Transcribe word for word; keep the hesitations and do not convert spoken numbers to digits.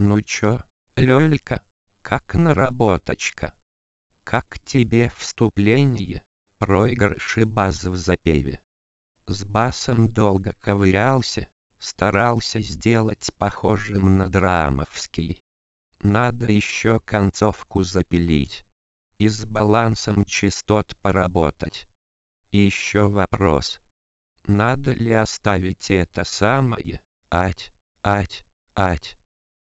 Ну чё, Лёлька, как наработочка? Как тебе вступление, проигрыш и бас в запеве? С басом долго ковырялся, старался сделать похожим на драмовский. Надо еще концовку запилить. И с балансом частот поработать. И еще вопрос. Надо ли оставить это самое, ать, ать, ать?